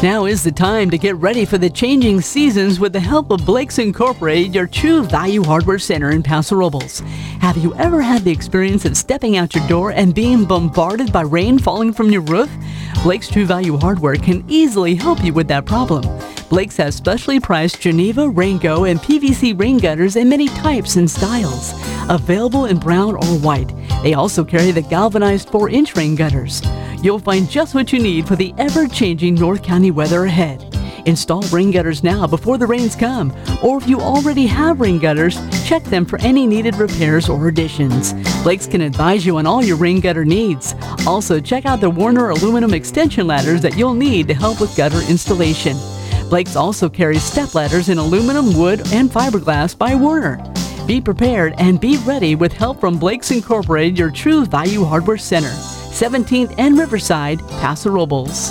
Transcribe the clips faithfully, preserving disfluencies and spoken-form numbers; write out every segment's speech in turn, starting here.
Now is the time to get ready for the changing seasons with the help of Blake's Incorporated, your true value hardware center in Paso Robles. Have you ever had the experience of stepping out your door and being bombarded by rain falling from your roof? Blake's True Value Hardware can easily help you with that problem. Blake's has specially priced Geneva, Raingo, and P V C rain gutters in many types and styles. Available in brown or white. They also carry the galvanized four inch rain gutters. You'll find just what you need for the ever-changing North County weather ahead. Install rain gutters now before the rains come, or if you already have rain gutters, check them for any needed repairs or additions. Blake's can advise you on all your rain gutter needs. Also, check out the Warner aluminum extension ladders that you'll need to help with gutter installation. Blake's also carries step ladders in aluminum, wood, and fiberglass by Warner. Be prepared and be ready with help from Blake's Incorporated, your true value hardware center. seventeenth and Riverside, Paso Robles.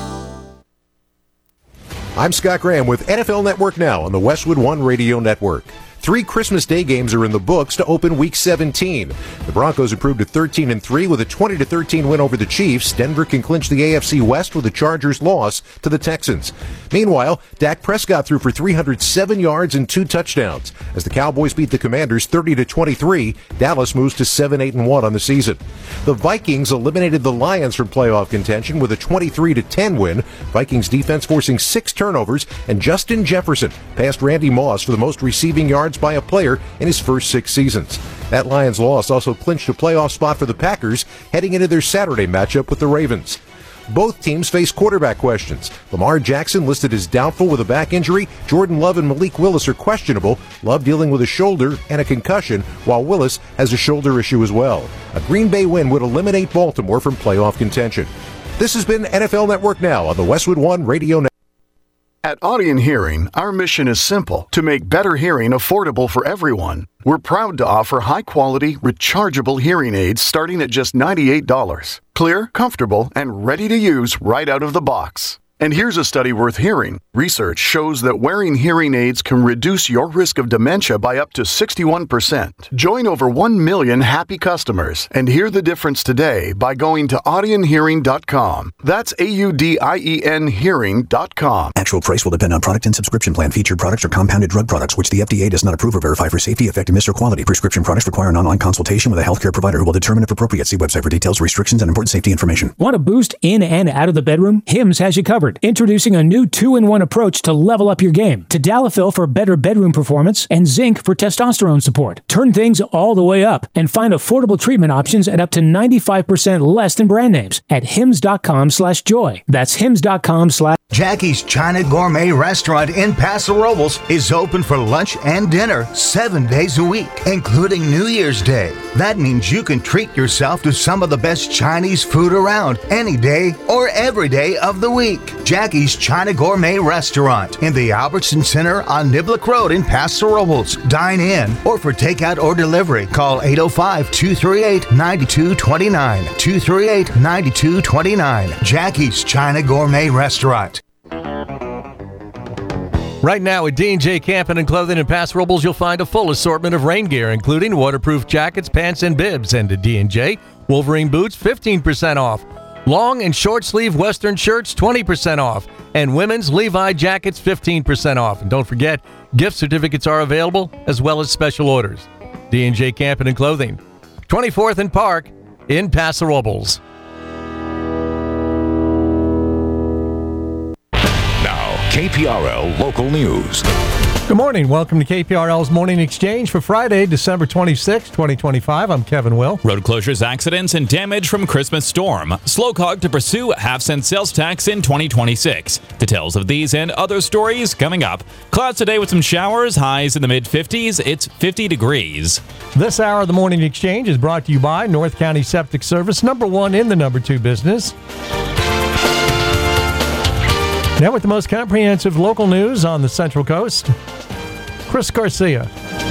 I'm Scott Graham with N F L Network Now on the Westwood One Radio Network. Three Christmas Day games are in the books to open Week seventeen. The Broncos improved to thirteen and three with a twenty to thirteen win over the Chiefs. Denver can clinch the A F C West with the Chargers' loss to the Texans. Meanwhile, Dak Prescott threw for three hundred seven yards and two touchdowns. As the Cowboys beat the Commanders thirty to twenty-three, Dallas moves to seven eight and one on the season. The Vikings eliminated the Lions from playoff contention with a twenty-three to ten win. Vikings defense forcing six turnovers, and Justin Jefferson passed Randy Moss for the most receiving yards by a player in his first six seasons. That Lions loss also clinched a playoff spot for the Packers heading into their Saturday matchup with the Ravens. Both teams face quarterback questions. Lamar Jackson listed as doubtful with a back injury. Jordan Love and Malik Willis are questionable. Love dealing with a shoulder and a concussion, while Willis has a shoulder issue as well. A Green Bay win would eliminate Baltimore from playoff contention. This has been N F L Network Now on the Westwood One Radio Network. At Audien Hearing, our mission is simple: to make better hearing affordable for everyone. We're proud to offer high-quality, rechargeable hearing aids starting at just ninety-eight dollars. Clear, comfortable, and ready to use right out of the box. And here's a study worth hearing. Research shows that wearing hearing aids can reduce your risk of dementia by up to sixty-one percent. Join over one million happy customers and hear the difference today by going to audien hearing dot com. That's A U D I E N hearing dot com. Actual price will depend on product and subscription plan. Featured products are compounded drug products, which the F D A does not approve or verify for safety, effectiveness, or quality. Prescription products require an online consultation with a healthcare provider who will determine if appropriate. See website for details, restrictions, and important safety information. Want to boost in and out of the bedroom? Hims has you covered. Introducing a new two in one approach to level up your game. Tadalafil for better bedroom performance and zinc for testosterone support. Turn things all the way up and find affordable treatment options at up to ninety-five percent less than brand names at hims.com slash joy. That's hims.com slash Jackie's China Gourmet Restaurant in Paso Robles is open for lunch and dinner seven days a week, including New Year's Day. That means you can treat yourself to some of the best Chinese food around any day or every day of the week. Jackie's China Gourmet Restaurant in the Albertson Center on Niblik Road in Paso Robles. Dine in or for takeout or delivery, call eight oh five, two three eight, nine two two nine, two three eight, nine two two nine. Jackie's China Gourmet Restaurant. Right now at D and J Camping and Clothing in Paso Robles, you'll find a full assortment of rain gear, including waterproof jackets, pants, and bibs. And at D and J, Wolverine boots, fifteen percent off. Long and short sleeve Western shirts, twenty percent off. And women's Levi jackets, fifteen percent off. And don't forget, gift certificates are available, as well as special orders. D and J Camping and Clothing, twenty-fourth and Park in Paso Robles. K P R L Local News. Good morning. Welcome to K P R L's Morning Exchange for Friday, December twenty-sixth, twenty twenty-five. I'm Kevin Will. Road closures, accidents, and damage from Christmas storm. Slowcog to pursue half-cent sales tax in twenty twenty-six. Details of these and other stories coming up. Clouds today with some showers, highs in the mid-fifties. It's fifty degrees. This hour of the Morning Exchange is brought to you by North County Septic Service, number one in the number two business. Now with the most comprehensive local news on the Central Coast, Chris Garcia.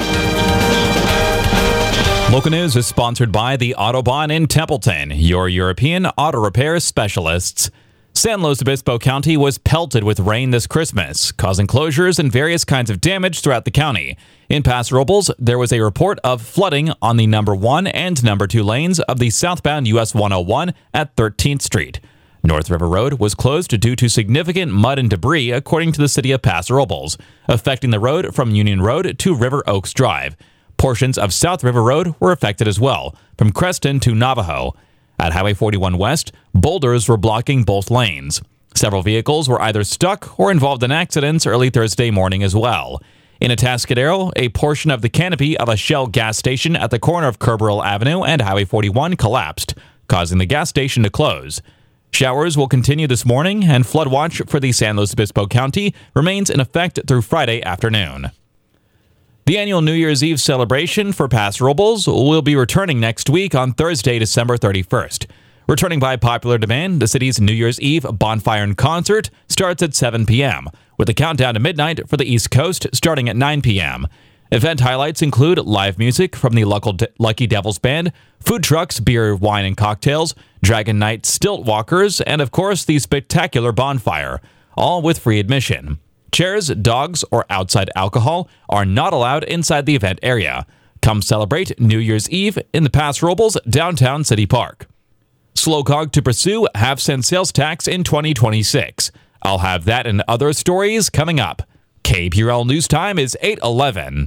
Local news is sponsored by the Autobahn in Templeton, your European auto repair specialists. San Luis Obispo County was pelted with rain this Christmas, causing closures and various kinds of damage throughout the county. In Paso Robles, there was a report of flooding on the number one and number two lanes of the southbound U S one oh one at thirteenth Street. North River Road was closed due to significant mud and debris, according to the city of Paso Robles, affecting the road from Union Road to River Oaks Drive. Portions of South River Road were affected as well, from Creston to Navajo. At Highway forty-one West, boulders were blocking both lanes. Several vehicles were either stuck or involved in accidents early Thursday morning as well. In Atascadero, a portion of the canopy of a Shell gas station at the corner of Kerberville Avenue and Highway forty-one collapsed, causing the gas station to close. Showers will continue this morning, and flood watch for the San Luis Obispo County remains in effect through Friday afternoon. The annual New Year's Eve celebration for Paso Robles will be returning next week on Thursday, December thirty-first. Returning by popular demand, the city's New Year's Eve bonfire and concert starts at seven p.m., with a countdown to midnight for the East Coast starting at nine p.m. Event highlights include live music from the Lucky Devils Band, food trucks, beer, wine, and cocktails, Dragon Night stilt walkers, and of course the spectacular bonfire, all with free admission. Chairs, dogs, or outside alcohol are not allowed inside the event area. Come celebrate New Year's Eve in the Paso Robles Downtown City Park. Slowcog to pursue half-cent sales tax in twenty twenty-six. I'll have that and other stories coming up. K P R L News Time is eight eleven.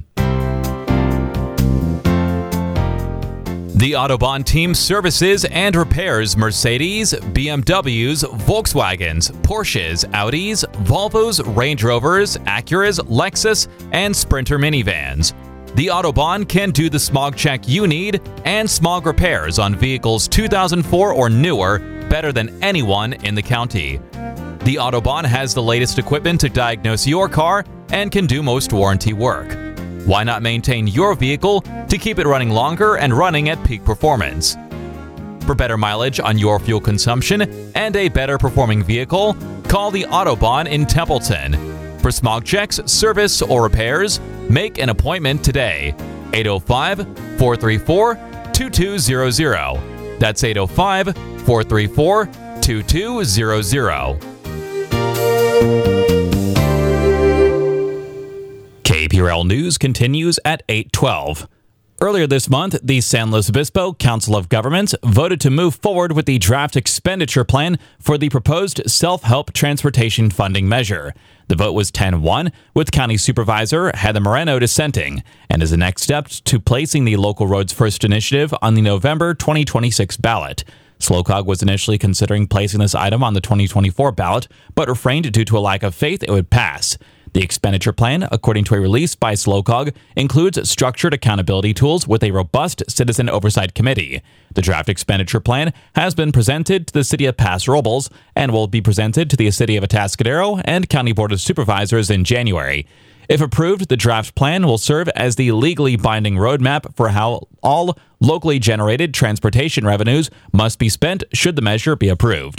The Autobahn team services and repairs Mercedes, B M Ws, Volkswagens, Porsches, Audis, Volvos, Range Rovers, Acuras, Lexus, and Sprinter minivans. The Autobahn can do the smog check you need and smog repairs on vehicles two thousand four or newer better than anyone in the county. The Autobahn has the latest equipment to diagnose your car and can do most warranty work. Why not maintain your vehicle to keep it running longer and running at peak performance? For better mileage on your fuel consumption and a better performing vehicle, call the Autobahn in Templeton. For smog checks, service, or repairs, make an appointment today. eight oh five, four three four, two two zero zero. That's eight oh five, four three four, two two zero zero. K P R L News continues at eight twelve. Earlier this month, the San Luis Obispo Council of Governments voted to move forward with the draft expenditure plan for the proposed self-help transportation funding measure. The vote was ten one, with County Supervisor Heather Moreno dissenting, and is the next step to placing the Local Roads First initiative on the November twenty twenty-six ballot. Slowcog was initially considering placing this item on the twenty twenty-four ballot, but refrained due to a lack of faith it would pass. The expenditure plan, according to a release by Slowcog, includes structured accountability tools with a robust citizen oversight committee. The draft expenditure plan has been presented to the City of Paso Robles and will be presented to the City of Atascadero and County Board of Supervisors in January. If approved, the draft plan will serve as the legally binding roadmap for how all locally generated transportation revenues must be spent should the measure be approved.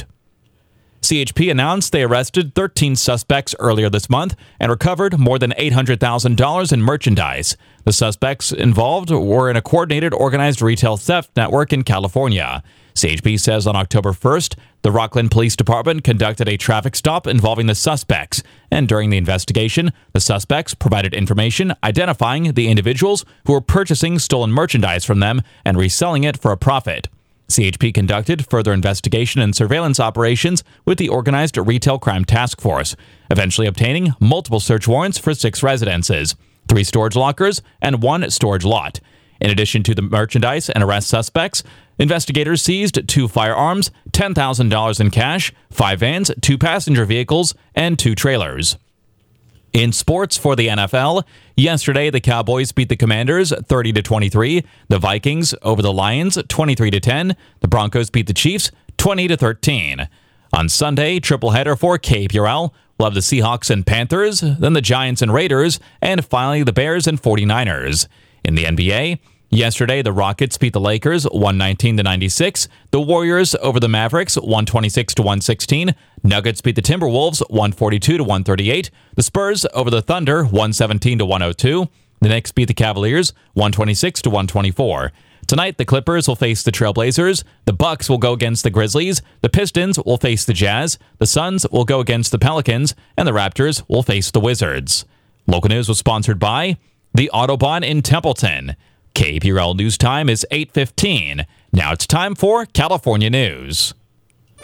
C H P announced they arrested thirteen suspects earlier this month and recovered more than eight hundred thousand dollars in merchandise. The suspects involved were in a coordinated organized retail theft network in California. C H P says on October first, the Rockland Police Department conducted a traffic stop involving the suspects, and during the investigation, the suspects provided information identifying the individuals who were purchasing stolen merchandise from them and reselling it for a profit. C H P conducted further investigation and surveillance operations with the Organized Retail Crime Task Force, eventually obtaining multiple search warrants for six residences, three storage lockers, and one storage lot. In addition to the merchandise and arrest suspects, investigators seized two firearms, ten thousand dollars in cash, five vans, two passenger vehicles, and two trailers. In sports for the N F L, yesterday the Cowboys beat the Commanders thirty to twenty-three, the Vikings over the Lions twenty-three to ten, the Broncos beat the Chiefs twenty to thirteen. On Sunday, triple header for K P R L. We'll have the Seahawks and Panthers, then the Giants and Raiders, and finally the Bears and forty-niners. In the N B A, yesterday the Rockets beat the Lakers one nineteen to ninety-six, the Warriors over the Mavericks one twenty-six to one sixteen, Nuggets beat the Timberwolves one forty-two to one thirty-eight, the Spurs over the Thunder one seventeen to one oh two, the Knicks beat the Cavaliers one twenty-six to one twenty-four. Tonight, the Clippers will face the Trailblazers, the Bucks will go against the Grizzlies, the Pistons will face the Jazz, the Suns will go against the Pelicans, and the Raptors will face the Wizards. Local news was sponsored by the Autobahn in Templeton. K P R L News Time is eight fifteen. Now it's time for California News.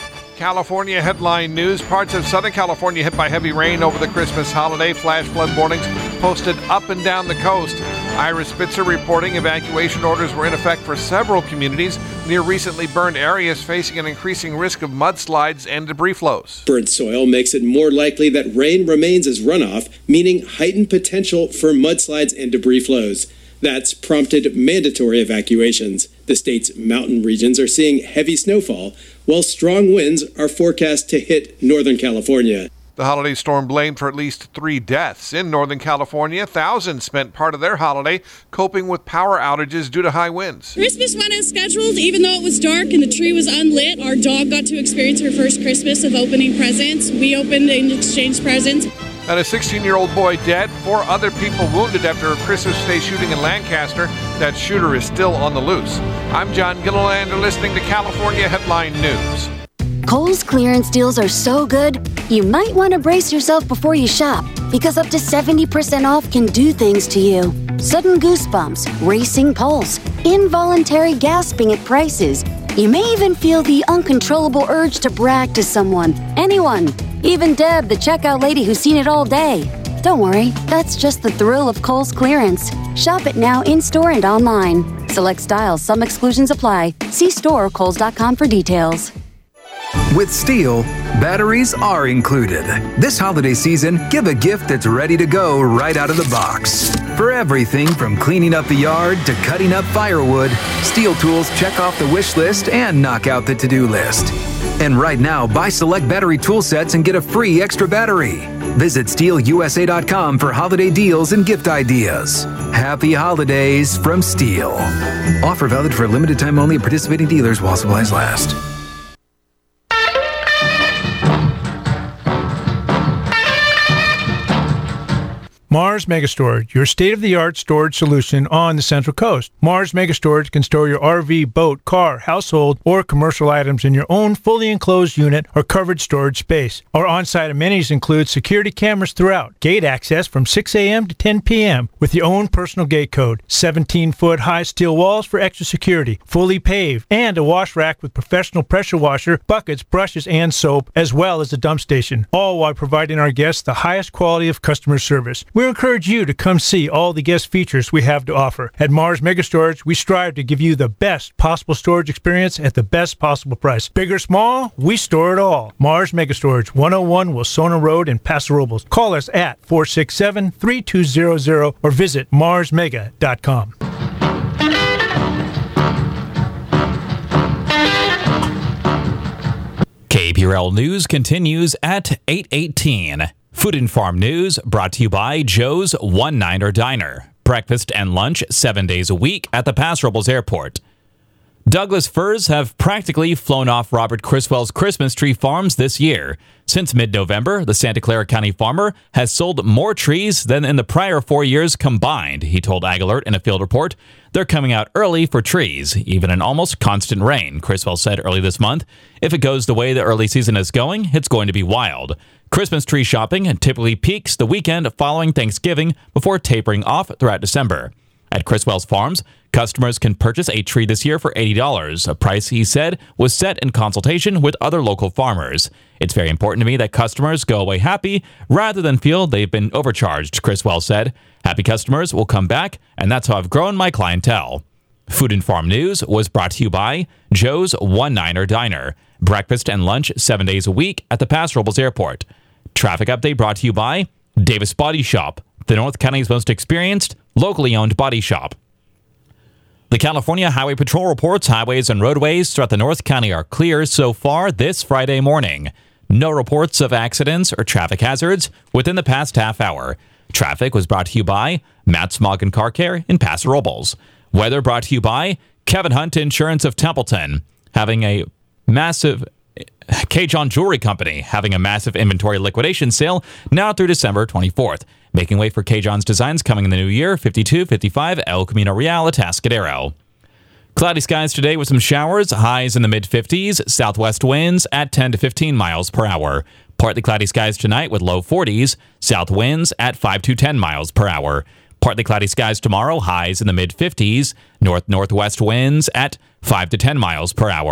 California headline news. Parts of Southern California hit by heavy rain over the Christmas holiday. Flash flood warnings posted up and down the coast. Ira Spitzer reporting evacuation orders were in effect for several communities near recently burned areas facing an increasing risk of mudslides and debris flows. Burnt soil makes it more likely that rain remains as runoff, meaning heightened potential for mudslides and debris flows. That's prompted mandatory evacuations. The state's mountain regions are seeing heavy snowfall, while strong winds are forecast to hit Northern California. The holiday storm blamed for at least three deaths. In Northern California, thousands spent part of their holiday coping with power outages due to high winds. Christmas went as scheduled, even though it was dark and the tree was unlit. Our dog got to experience her first Christmas of opening presents. We opened and exchanged presents. And a sixteen-year-old boy dead, four other people wounded after a Christmas Day shooting in Lancaster. That shooter is still on the loose. I'm John Gilliland, listening to California Headline News. Kohl's clearance deals are so good, you might want to brace yourself before you shop, because up to seventy percent off can do things to you. Sudden goosebumps, racing pulse, involuntary gasping at prices. You may even feel the uncontrollable urge to brag to someone, anyone, even Deb, the checkout lady who's seen it all day. Don't worry, that's just the thrill of Kohl's clearance. Shop it now in-store and online. Select styles, some exclusions apply. See store or kohls dot com for details. With Steel, batteries are included. This holiday season, give a gift that's ready to go right out of the box. For everything from cleaning up the yard to cutting up firewood, Steel tools check off the wish list and knock out the to-do list. And right now, buy select battery tool sets and get a free extra battery. Visit steel u s a dot com for holiday deals and gift ideas. Happy holidays from Steel. Offer valid for a limited time only at participating dealers while supplies last. Mars Megastorage, your state-of-the-art storage solution on the Central Coast. Mars Megastorage can store your R V, boat, car, household, or commercial items in your own fully enclosed unit or covered storage space. Our on-site amenities include security cameras throughout, gate access from six a.m. to ten p.m. with your own personal gate code, seventeen-foot high steel walls for extra security, fully paved, and a wash rack with professional pressure washer, buckets, brushes, and soap, as well as a dump station, all while providing our guests the highest quality of customer service. We encourage you to come see all the guest features we have to offer. At Mars Megastorage, we strive to give you the best possible storage experience at the best possible price. Big or small, we store it all. Mars Megastorage, one oh one Wilsona Road in Paso Robles. Call us at four six seven, three two zero zero or visit mars mega dot com. K P R L News continues at eight eighteen. Food and Farm News brought to you by Joe's One-Niner Diner. Breakfast and lunch seven days a week at the Paso Robles Airport. Douglas firs have practically flown off Robert Criswell's Christmas tree farms this year. Since mid-November, the Santa Clara County farmer has sold more trees than in the prior four years combined, he told AgAlert in a field report. They're coming out early for trees, even in almost constant rain, Criswell said early this month. If it goes the way the early season is going, it's going to be wild. Christmas tree shopping typically peaks the weekend following Thanksgiving before tapering off throughout December. At Criswell's Farms, customers can purchase a tree this year for eighty dollars, a price he said was set in consultation with other local farmers. It's very important to me that customers go away happy rather than feel they've been overcharged, Criswell said. Happy customers will come back, and that's how I've grown my clientele. Food and Farm News was brought to you by Joe's One-Niner Diner. Breakfast and lunch seven days a week at the Paso Robles Airport. Traffic update brought to you by Davis Body Shop, the North County's most experienced, locally owned body shop. The California Highway Patrol reports highways and roadways throughout the North County are clear so far this Friday morning. No reports of accidents or traffic hazards within the past half hour. Traffic was brought to you by Matt Smog and Car Care in Paso Robles. Weather brought to you by Kevin Hunt Insurance of Templeton, having a massive K. John Jewelry Company having a massive inventory liquidation sale now through December twenty-fourth. Making way for K. John's Designs coming in the new year, fifty-two fifty-five El Camino Real, Atascadero. Cloudy skies today with some showers, highs in the mid-fifties, southwest winds at ten to fifteen miles per hour. Partly cloudy skies tonight with low forties, south winds at five to ten miles per hour. Partly cloudy skies tomorrow, highs in the mid-fifties, north-northwest winds at five to ten miles per hour.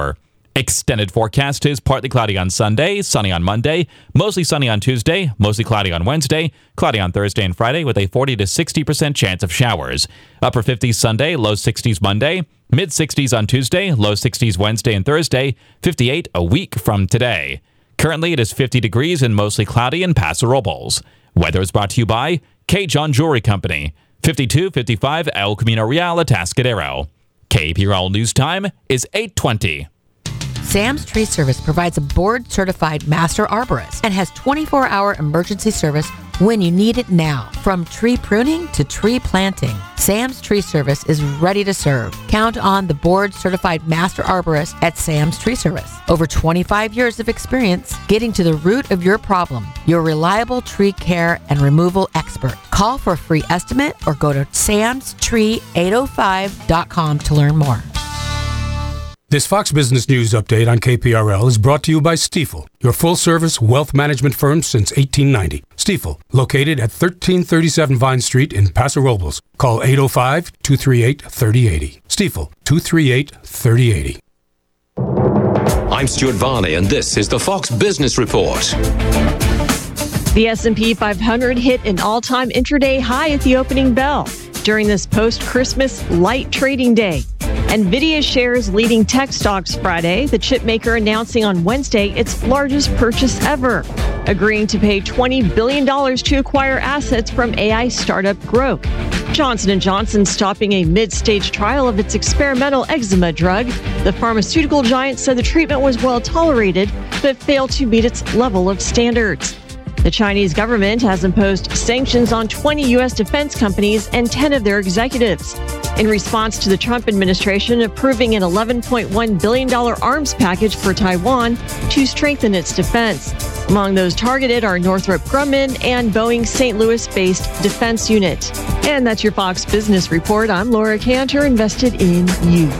Extended forecast is partly cloudy on Sunday, sunny on Monday, mostly sunny on Tuesday, mostly cloudy on Wednesday, cloudy on Thursday and Friday with a forty to sixty percent chance of showers. Upper fifties Sunday, low sixties Monday, mid sixties on Tuesday, low sixties Wednesday and Thursday, fifty-eight a week from today. Currently, it is fifty degrees and mostly cloudy in Paso Robles. Weather is brought to you by K. John Jewelry Company, fifty-two fifty-five El Camino Real, Atascadero. K P R L News Time is eight twenty. Sam's Tree Service provides a board-certified master arborist and has twenty-four hour emergency service when you need it now. From tree pruning to tree planting, Sam's Tree Service is ready to serve. Count on the board-certified master arborist at Sam's Tree Service. Over twenty-five years of experience getting to the root of your problem. Your reliable tree care and removal expert. Call for a free estimate or go to sams tree eight oh five dot com to learn more. This Fox Business News update on K P R L is brought to you by Stifel, your full-service wealth management firm since eighteen ninety. Stifel, located at thirteen thirty-seven Vine Street in Paso Robles. Call eight oh five, two three eight, three oh eight oh. Stifel, two three eight, three oh eight oh. I'm Stuart Varney, and this is the Fox Business Report. The S and P five hundred hit an all-time intraday high at the opening bell during this post-Christmas light trading day. NVIDIA shares leading tech stocks Friday, the chip maker announcing on Wednesday its largest purchase ever, agreeing to pay twenty billion dollars to acquire assets from A I startup Grok. Johnson and Johnson stopping a mid-stage trial of its experimental eczema drug. The pharmaceutical giant said the treatment was well tolerated, but failed to meet its level of standards. The Chinese government has imposed sanctions on twenty U S defense companies and ten of their executives in response to the Trump administration approving an eleven point one billion dollars arms package for Taiwan to strengthen its defense. Among those targeted are Northrop Grumman and Boeing's Saint Louis-based defense unit. And that's your Fox Business Report. I'm Laura Cantor, invested in you.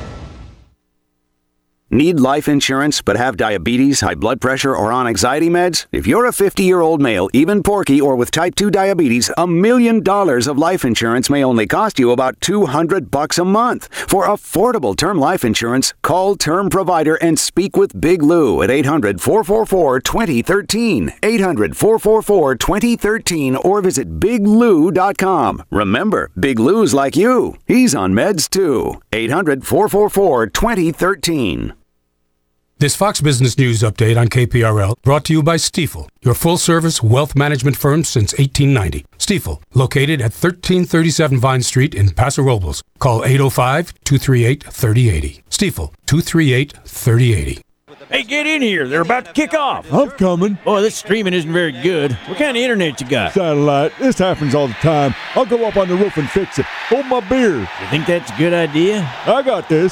Need life insurance but have diabetes, high blood pressure, or on anxiety meds? If you're a fifty-year-old male, even porky, or with type two diabetes, a million dollars of life insurance may only cost you about two hundred bucks a month. For affordable term life insurance, call Term Provider and speak with Big Lou at eight hundred, four four four, two oh one three. eight hundred, four four four, two oh one three or visit big lou dot com. Remember, Big Lou's like you. He's on meds too. eight hundred, four four four, two oh one three. This Fox Business News update on K P R L brought to you by Stifel, your full-service wealth management firm since eighteen ninety. Stifel, located at thirteen thirty-seven Vine Street in Paso Robles. Call eight oh five, two three eight, three oh eight oh. Stifel, two three eight, three oh eight oh. Hey, get in here. They're about to kick off. I'm coming. Oh, this streaming isn't very good. What kind of internet you got? Satellite. This happens all the time. I'll go up on the roof and fix it. Hold my beer. You think that's a good idea? I got this.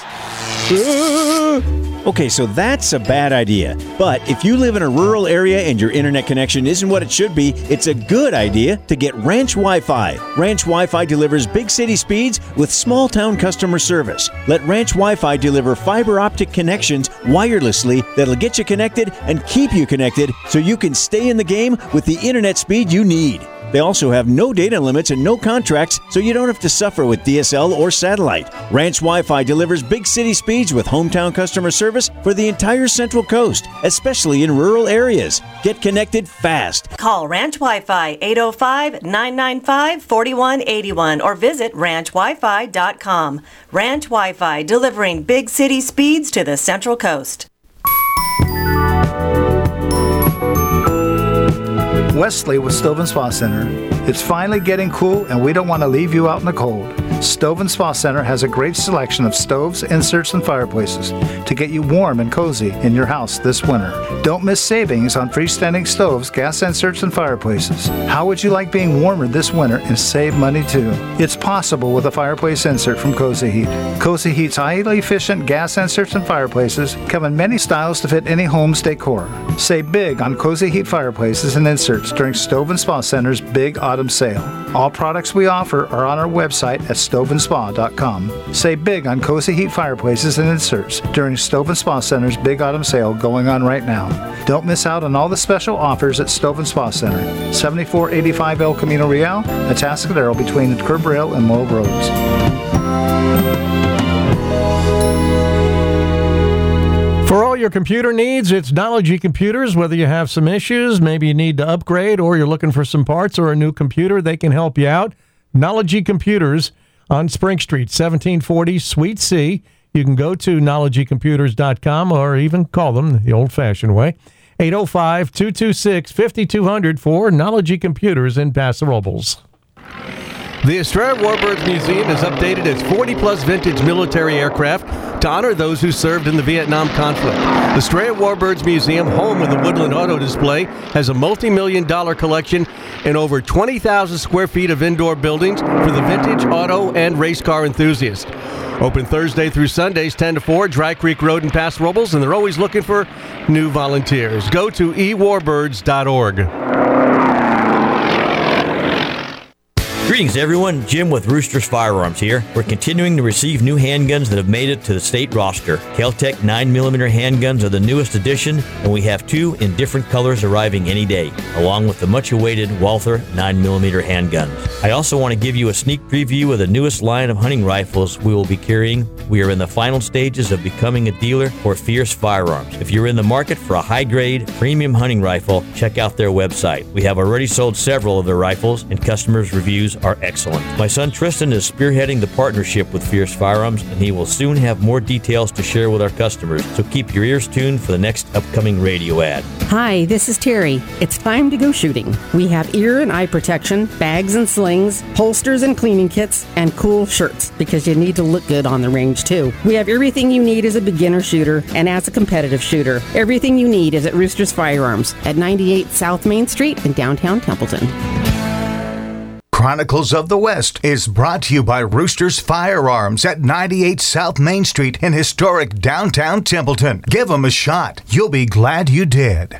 Okay, so that's a bad idea. But if you live in a rural area and your internet connection isn't what it should be, it's a good idea to get Ranch Wi-Fi. Ranch Wi-Fi delivers big city speeds with small town customer service. Let Ranch Wi-Fi deliver fiber optic connections wirelessly that'll get you connected and keep you connected so you can stay in the game with the internet speed you need. They also have no data limits and no contracts, so you don't have to suffer with D S L or satellite. Ranch Wi-Fi delivers big city speeds with hometown customer service for the entire Central Coast, especially in rural areas. Get connected fast. Call Ranch Wi-Fi eight oh five, nine nine five, four one eight one or visit ranch wi fi dot com. Ranch Wi-Fi, delivering big city speeds to the Central Coast. Wesley with Stove and Spa Center. It's finally getting cool and we don't want to leave you out in the cold. Stove and Spa Center has a great selection of stoves, inserts, and fireplaces to get you warm and cozy in your house this winter. Don't miss savings on freestanding stoves, gas inserts, and fireplaces. How would you like being warmer this winter and save money too? It's possible with a fireplace insert from Cozy Heat. Cozy Heat's highly efficient gas inserts and fireplaces come in many styles to fit any home's decor. Save big on Cozy Heat fireplaces and inserts during Stove and Spa Center's Big Autumn Sale. All products we offer are on our website at stove and spa dot com. Save big on Cozy Heat fireplaces and inserts during Stove and Spa Center's Big Autumn Sale going on right now. Don't miss out on all the special offers at Stove and Spa Center, seventy-four eighty-five El Camino Real, Atascadero between Curb Rail and Morro Roads. For your computer needs, it's Nology Computers. Whether you have some issues, maybe you need to upgrade, or you're looking for some parts or a new computer, they can help you out. Nology Computers on Spring Street, seventeen forty Suite C. You can go to nology computers dot com or even call them the old-fashioned way. eight oh five, two two six, five two zero zero for Nology Computers in Paso Robles. The Astraea Warbirds Museum has updated its forty-plus vintage military aircraft to honor those who served in the Vietnam conflict. The Astraea Warbirds Museum, home of the Woodland Auto Display, has a multi-million dollar collection and over twenty thousand square feet of indoor buildings for the vintage, auto, and race car enthusiasts. Open Thursday through Sundays, ten to four, Dry Creek Road in Paso Robles, and they're always looking for new volunteers. Go to e warbirds dot org. Greetings, everyone. Jim with Roosters Firearms here. We're continuing to receive new handguns that have made it to the state roster. Kel-Tec nine millimeter handguns are the newest addition, and we have two in different colors arriving any day, along with the much-awaited Walther nine millimeter handguns. I also want to give you a sneak preview of the newest line of hunting rifles we will be carrying. We are in the final stages of becoming a dealer for Fierce Firearms. If you're in the market for a high-grade, premium hunting rifle, check out their website. We have already sold several of their rifles, and customers' reviews are excellent. My son Tristan is spearheading the partnership with Fierce Firearms, and he will soon have more details to share with our customers, so keep your ears tuned for the next upcoming radio ad. Hi, this is Terry. It's time to go shooting. We have ear and eye protection, bags and slings, holsters and cleaning kits, and cool shirts, because you need to look good on the range too. We have everything you need as a beginner shooter and as a competitive shooter. Everything you need is at Roosters Firearms at ninety-eight South Main Street in downtown Templeton. Chronicles of the West is brought to you by Roosters Firearms at ninety-eight South Main Street in historic downtown Templeton. Give them a shot. You'll be glad you did.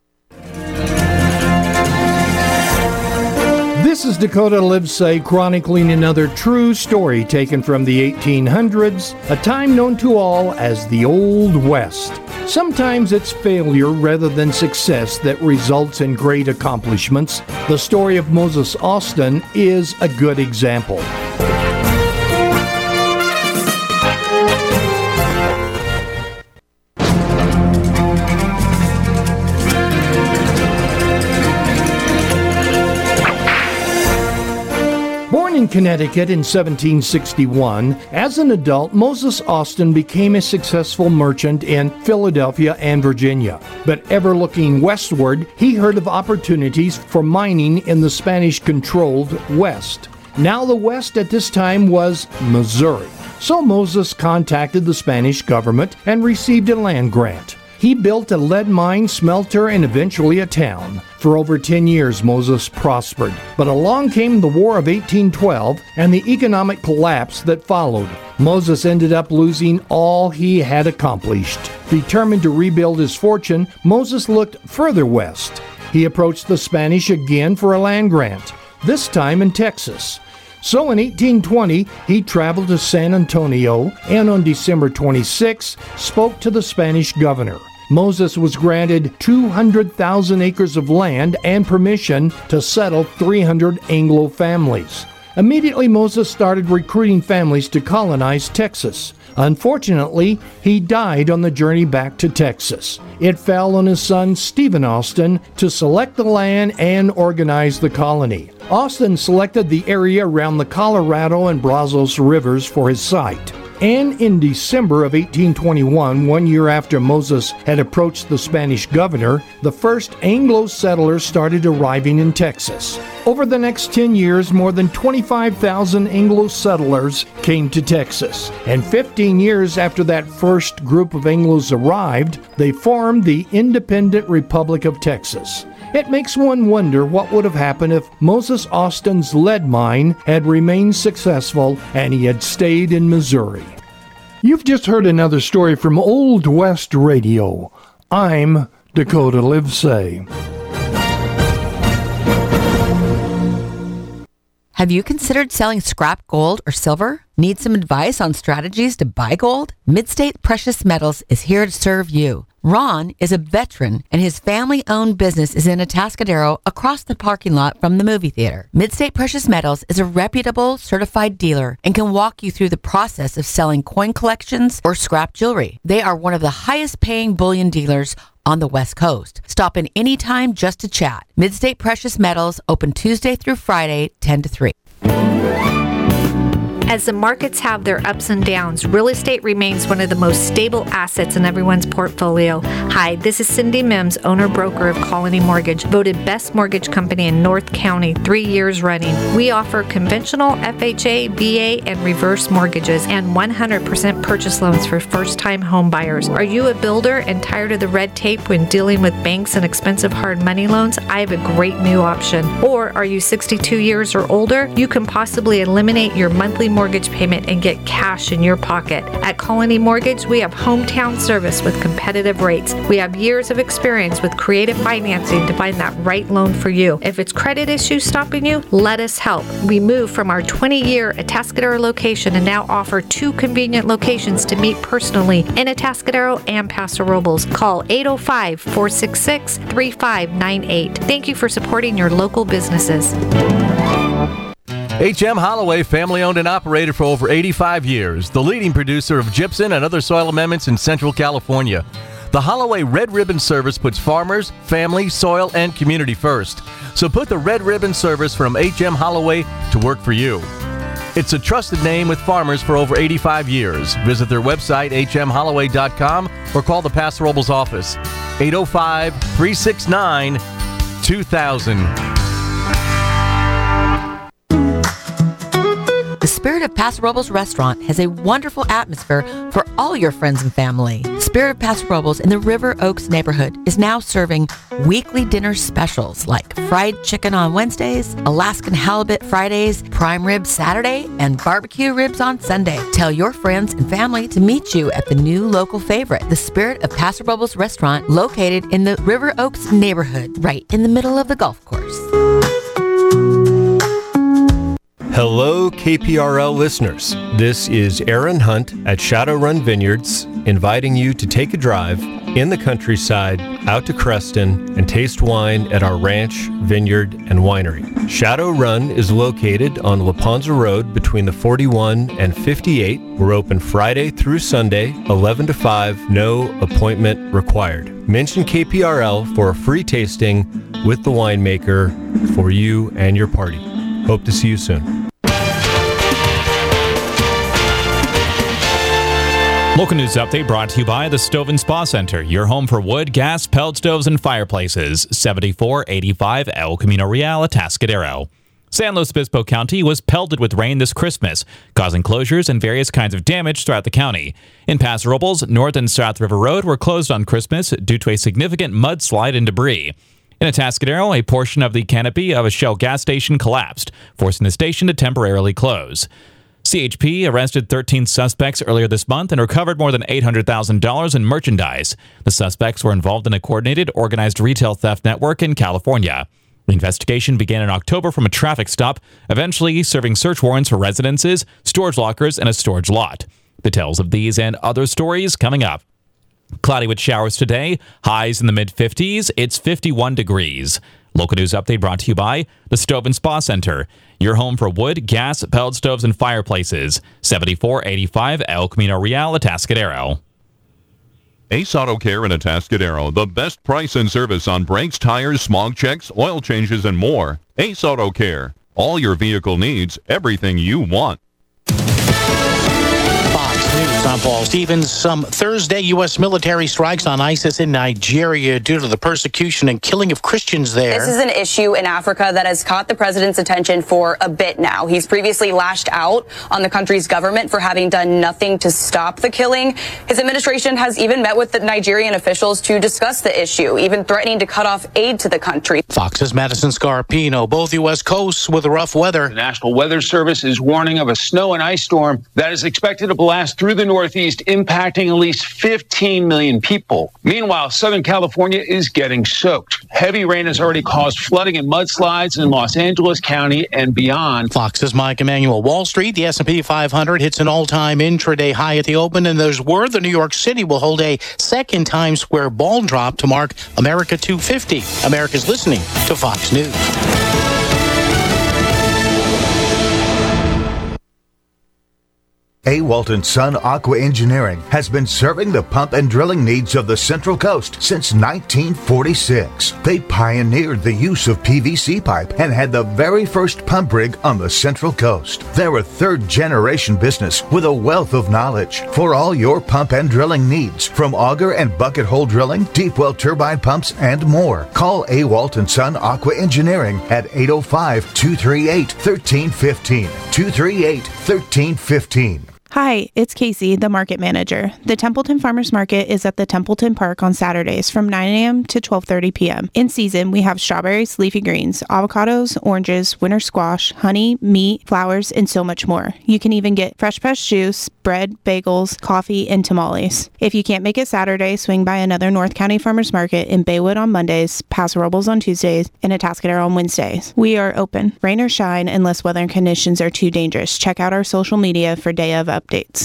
This is Dakota Livesay chronicling another true story taken from the eighteen hundreds, a time known to all as the Old West. Sometimes it's failure rather than success that results in great accomplishments. The story of Moses Austin is a good example. Born in Connecticut in seventeen sixty-one, as an adult, Moses Austin became a successful merchant in Philadelphia and Virginia. But ever looking westward, he heard of opportunities for mining in the Spanish-controlled West. Now the West at this time was Missouri. So Moses contacted the Spanish government and received a land grant. He built a lead mine, smelter, and eventually a town. For over ten years, Moses prospered. But along came the War of eighteen twelve and the economic collapse that followed. Moses ended up losing all he had accomplished. Determined to rebuild his fortune, Moses looked further west. He approached the Spanish again for a land grant, this time in Texas. So in eighteen twenty, he traveled to San Antonio and on December twenty-sixth spoke to the Spanish governor. Moses was granted two hundred thousand acres of land and permission to settle three hundred Anglo families. Immediately, Moses started recruiting families to colonize Texas. Unfortunately, he died on the journey back to Texas. It fell on his son Stephen Austin to select the land and organize the colony. Austin selected the area around the Colorado and Brazos rivers for his site. And in December of eighteen twenty-one, one year after Moses had approached the Spanish governor, the first Anglo settlers started arriving in Texas. Over the next ten years, more than twenty-five thousand Anglo settlers came to Texas. And fifteen years after that first group of Anglos arrived, they formed the Independent Republic of Texas. It makes one wonder what would have happened if Moses Austin's lead mine had remained successful and he had stayed in Missouri. You've just heard another story from Old West Radio. I'm Dakota Livesay. Have you considered selling scrap gold or silver? Need some advice on strategies to buy gold? Midstate Precious Metals is here to serve you. Ron is a veteran, and his family-owned business is in Atascadero across the parking lot from the movie theater. Midstate Precious Metals is a reputable, certified dealer and can walk you through the process of selling coin collections or scrap jewelry. They are one of the highest-paying bullion dealers on the West Coast. Stop in anytime just to chat. Midstate Precious Metals, open Tuesday through Friday, ten to three. As the markets have their ups and downs, real estate remains one of the most stable assets in everyone's portfolio. Hi, this is Cindy Mims, owner-broker of Colony Mortgage, voted best mortgage company in North County three years running. We offer conventional F H A, V A, and reverse mortgages and one hundred percent purchase loans for first-time home buyers. Are you a builder and tired of the red tape when dealing with banks and expensive hard money loans? I have a great new option. Or are you sixty-two years or older? You can possibly eliminate your monthly mortgage mortgage payment and get cash in your pocket. At Colony Mortgage, we have hometown service with competitive rates. We have years of experience with creative financing to find that right loan for you. If it's credit issues stopping you, let us help. We moved from our twenty-year Atascadero location and now offer two convenient locations to meet personally in Atascadero and Paso Robles. Call eight oh five, four six six, three five nine eight. Thank you for supporting your local businesses. H M Holloway, family-owned and operated for over eighty-five years, the leading producer of gypsum and other soil amendments in Central California. The Holloway Red Ribbon Service puts farmers, family, soil, and community first. So put the Red Ribbon Service from H M Holloway to work for you. It's a trusted name with farmers for over eighty-five years. Visit their website, h m holloway dot com, or call the Paso Robles office, eight oh five, three six nine, two thousand. The Spirit of Paso Robles restaurant has a wonderful atmosphere for all your friends and family. Spirit of Paso Robles in the River Oaks neighborhood is now serving weekly dinner specials like fried chicken on Wednesdays, Alaskan halibut Fridays, prime rib Saturday, and barbecue ribs on Sunday. Tell your friends and family to meet you at the new local favorite, the Spirit of Paso Robles restaurant, located in the River Oaks neighborhood, right in the middle of the golf course. Hello, K P R L listeners. This is Aaron Hunt at Shadowrun Vineyards, inviting you to take a drive in the countryside out to Creston and taste wine at our ranch, vineyard, and winery. Shadowrun is located on Laponza Road between the forty-one and fifty-eight. We're open Friday through Sunday, eleven to five, no appointment required. Mention K P R L for a free tasting with the winemaker for you and your party. Hope to see you soon. Local news update brought to you by the Stove and Spa Center, your home for wood, gas, pellet stoves, and fireplaces. seventy-four eighty-five El Camino Real, Atascadero. San Luis Obispo County was pelted with rain this Christmas, causing closures and various kinds of damage throughout the county. In Paso Robles, North and South River Road were closed on Christmas due to a significant mudslide and debris. In Atascadero, a portion of the canopy of a Shell gas station collapsed, forcing the station to temporarily close. C H P arrested thirteen suspects earlier this month and recovered more than eight hundred thousand dollars in merchandise. The suspects were involved in a coordinated, organized retail theft network in California. The investigation began in October from a traffic stop, eventually serving search warrants for residences, storage lockers, and a storage lot. Details of these and other stories coming up. Cloudy with showers today, highs in the mid-fifties, it's fifty-one degrees. Local news update brought to you by the Stove and Spa Center, your home for wood, gas, pellet stoves, and fireplaces. seventy-four eighty-five El Camino Real, Atascadero. Ace Auto Care in Atascadero, the best price and service on brakes, tires, smog checks, oil changes, and more. Ace Auto Care, all your vehicle needs, everything you want. News. I'm Paul Stevens. Some Thursday U S military strikes on ISIS in Nigeria due to the persecution and killing of Christians there. This is an issue in Africa that has caught the president's attention for a bit now. He's previously lashed out on the country's government for having done nothing to stop the killing. His administration has even met with the Nigerian officials to discuss the issue, even threatening to cut off aid to the country. Fox's Madison Scarpino. Both U S coasts with rough weather. The National Weather Service is warning of a snow and ice storm that is expected to blast through the Northeast, impacting at least fifteen million people. Meanwhile, Southern California is getting soaked. Heavy rain has already caused flooding and mudslides in Los Angeles County and beyond. Fox's Mike Emanuel. Wall Street, the S and P five hundred hits an all-time intraday high at the open, and there's word that New York City will hold a second Times Square ball drop to mark America two fifty. America's listening to Fox News. A. Walton Son Aqua Engineering has been serving the pump and drilling needs of the Central Coast since nineteen forty-six. They pioneered the use of P V C pipe and had the very first pump rig on the Central Coast. They're a third-generation business with a wealth of knowledge for all your pump and drilling needs, from auger and bucket hole drilling, deep well turbine pumps, and more. Call A. Walton Son Aqua Engineering at eight oh five, two three eight, one three one five, two three eight, one three one five. Hi, it's Casey, the market manager. The Templeton Farmers Market is at the Templeton Park on Saturdays from nine a.m. to twelve thirty p.m. In season, we have strawberries, leafy greens, avocados, oranges, winter squash, honey, meat, flowers, and so much more. You can even get fresh pressed juice, bread, bagels, coffee, and tamales. If you can't make it Saturday, swing by another North County Farmers Market in Baywood on Mondays, Paso Robles on Tuesdays, and Atascadero on Wednesdays. We are open, rain or shine, unless weather conditions are too dangerous. Check out our social media for day of updates.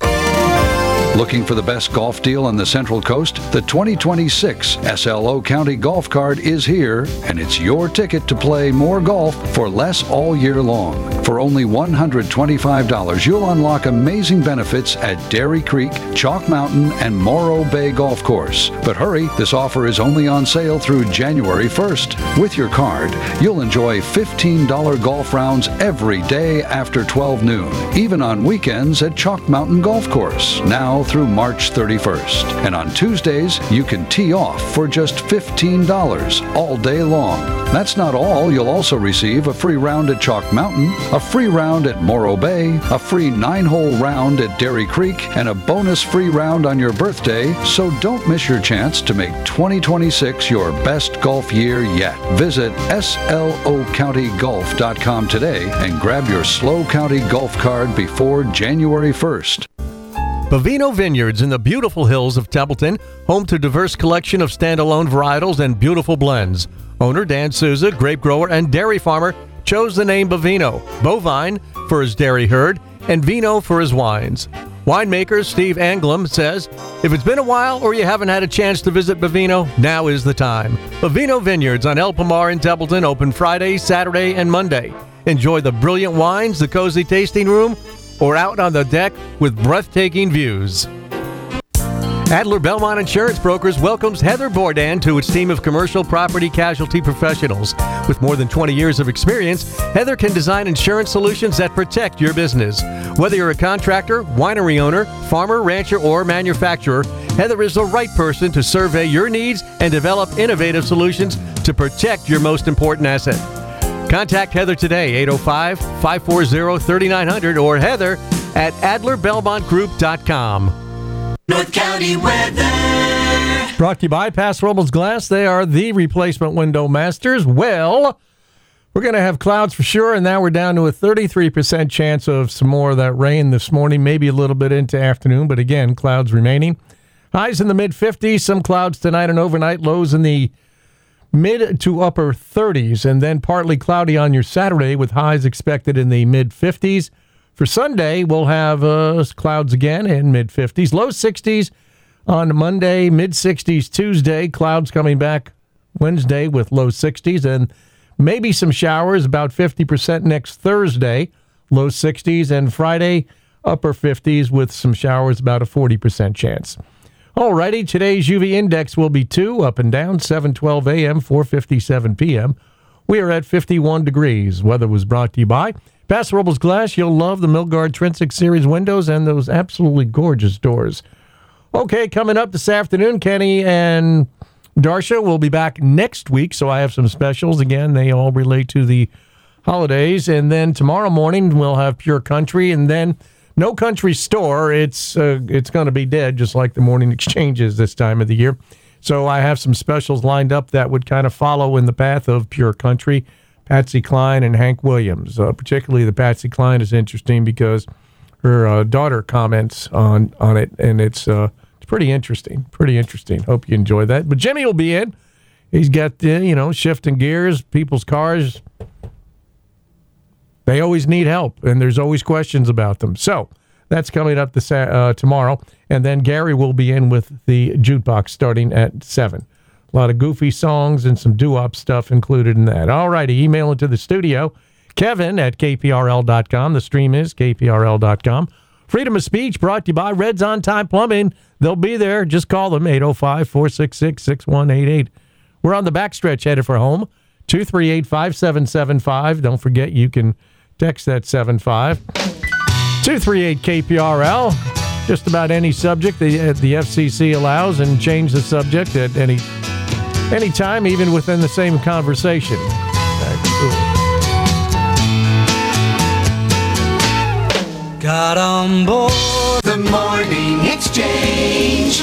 Looking for the best golf deal on the Central Coast? The twenty twenty-six S L O County Golf Card is here, and it's your ticket to play more golf for less all year long. For only one hundred twenty-five dollars, you'll unlock amazing benefits at Dairy Creek, Chalk Mountain, and Morro Bay Golf Course. But hurry, this offer is only on sale through January first. With your card, you'll enjoy fifteen dollars golf rounds every day after twelve noon, even on weekends at Chalk Mountain Golf Course, now through March thirty-first. And on Tuesdays, you can tee off for just fifteen dollars all day long. That's not all. You'll also receive a free round at Chalk Mountain, a free round at Morro Bay, a free nine-hole round at Dairy Creek, and a bonus free round on your birthday, so don't miss your chance to make twenty twenty-six your best golf year yet. Visit S L O county golf dot com today and grab your SLO County Golf Card before January first. Bavino Vineyards in the beautiful hills of Templeton, home to a diverse collection of standalone varietals and beautiful blends. Owner Dan Souza, grape grower and dairy farmer, chose the name Bavino, bovine for his dairy herd, and vino for his wines. Winemaker Steve Anglem says, if it's been a while or you haven't had a chance to visit Bavino, now is the time. Bavino Vineyards on El Pomar in Templeton, open Friday, Saturday, and Monday. Enjoy the brilliant wines, the cozy tasting room, or out on the deck with breathtaking views. Adler Belmont Insurance Brokers welcomes Heather Bourdain to its team of commercial property casualty professionals. With more than twenty years of experience, Heather can design insurance solutions that protect your business. Whether you're a contractor, winery owner, farmer, rancher, or manufacturer, Heather is the right person to survey your needs and develop innovative solutions to protect your most important asset. Contact Heather today, eight oh five, five four zero, three nine zero zero, or Heather at adler belmont group dot com. North County weather. Brought to you by Paso Robles Glass. They are the replacement window masters. Well, we're going to have clouds for sure, and now we're down to a thirty-three percent chance of some more of that rain this morning, maybe a little bit into afternoon, but again, clouds remaining. Highs in the mid-fifties, some clouds tonight and overnight, lows in the mid to upper thirties, and then partly cloudy on your Saturday with highs expected in the mid-fifties. For Sunday, we'll have uh, clouds again in mid-fifties. Low sixties on Monday, mid-sixties Tuesday. Clouds coming back Wednesday with low sixties, and maybe some showers, about fifty percent next Thursday, low sixties, and Friday, upper fifties with some showers, about a forty percent chance. Alrighty, today's U V index will be two, up and down, seven twelve a.m., four fifty-seven p.m. We are at fifty-one degrees. Weather was brought to you by Paso Robles Glass. You'll love the Milgard Trinsic Series windows and those absolutely gorgeous doors. Okay, coming up this afternoon, Kenny and Darsha will be back next week, so I have some specials. Again, they all relate to the holidays. And then tomorrow morning, we'll have Pure Country, and then No Country Store. It's uh, it's going to be dead, just like the morning exchanges this time of the year. So I have some specials lined up that would kind of follow in the path of Pure Country, Patsy Cline and Hank Williams. Uh, particularly the Patsy Cline is interesting because her uh, daughter comments on on it, and it's uh, it's pretty interesting. Pretty interesting. Hope you enjoy that. But Jimmy will be in. He's got uh, you know shifting gears, people's cars. They always need help, and there's always questions about them. So that's coming up this uh, tomorrow, and then Gary will be in with the jukebox starting at seven. A lot of goofy songs and some doo-wop stuff included in that. All righty, email into the studio. Kevin at K P R L dot com. The stream is K P R L dot com. Freedom of Speech brought to you by Red's On Time Plumbing. They'll be there. Just call them, eight oh five, four six six, six one eight eight. We're on the backstretch headed for home, two three eight, five seven seven five. Don't forget you can text that seven five. two three eight K P R L. Just about any subject the, the F C C allows, and change the subject at any, any time, even within the same conversation. Got on board the morning exchange.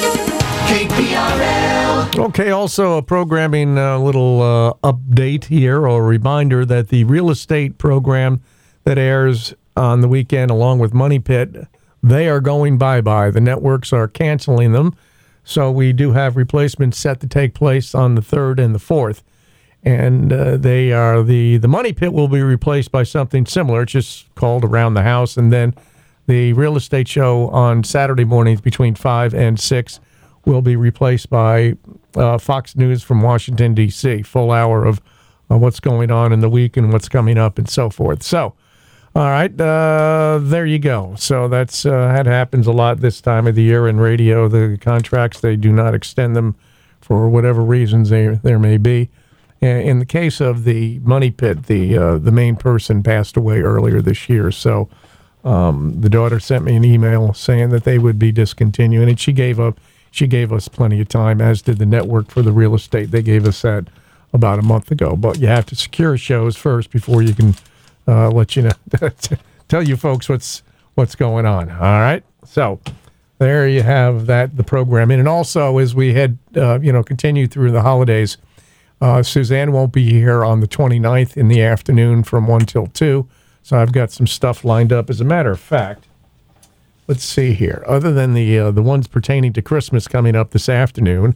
K P R L. Okay, also a programming uh, little uh, update here, or reminder that the real estate program that airs on the weekend along with Money Pit, they are going bye-bye. The networks are canceling them. So we do have replacements set to take place on the third and the fourth. And uh, they are the, the Money Pit will be replaced by something similar. It's just called Around the House. And then the real estate show on Saturday mornings between five and six will be replaced by uh, Fox News from Washington, D C Full hour of uh, what's going on in the week and what's coming up and so forth. So, all right, uh, there you go. So that's uh, that happens a lot this time of the year in radio. The contracts, they do not extend them for whatever reasons they, there may be. In the case of the Money Pit, the uh, the main person passed away earlier this year. So um, the daughter sent me an email saying that they would be discontinuing it. She gave up. She gave us plenty of time, as did the network for the real estate. They gave us that about a month ago. But you have to secure shows first before you can uh, let you know, tell you folks what's what's going on. All right. So there you have that, the programming. And also, as we head, uh, you know, continue through the holidays, Uh, Suzanne won't be here on the twenty-ninth in the afternoon from one till two, so I've got some stuff lined up. As a matter of fact, let's see here. Other than the uh, the ones pertaining to Christmas coming up this afternoon,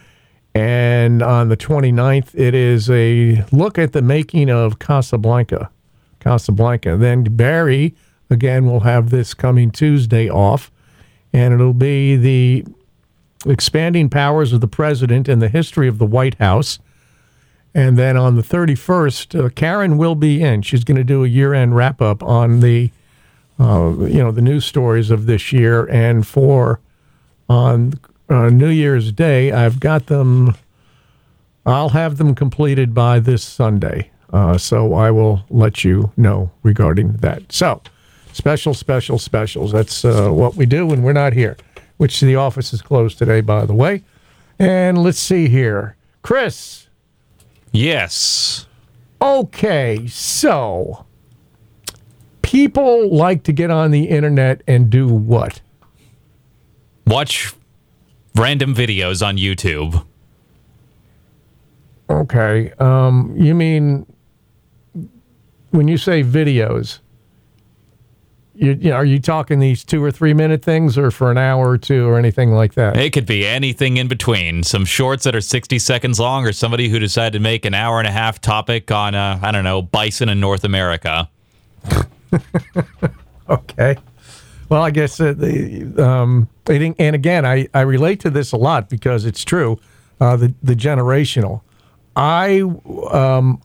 and on the twenty-ninth, it is a look at the making of Casablanca. Casablanca. Then Barry, again, will have this coming Tuesday off, and it'll be the expanding powers of the president and the history of the White House. And then on the thirty-first, uh, Karen will be in. She's going to do a year-end wrap-up on the, uh, you know, the news stories of this year. And for on uh, New Year's Day, I've got them. I'll have them completed by this Sunday. Uh, so I will let you know regarding that. So special, special, specials. That's uh, what we do when we're not here. Which the office is closed today, by the way. And let's see here, Chris. Yes. Okay, so people like to get on the internet and do what? Watch random videos on YouTube. Okay. Um, you mean when you say videos, you, you know, are you talking these two or three minute things, or for an hour or two, or anything like that? It could be anything in between. Some shorts that are sixty seconds long, or somebody who decided to make an hour and a half topic on, uh, I don't know, bison in North America. Okay. Well, I guess uh, the um, and again, I, I relate to this a lot because it's true. Uh, the the generational, I um.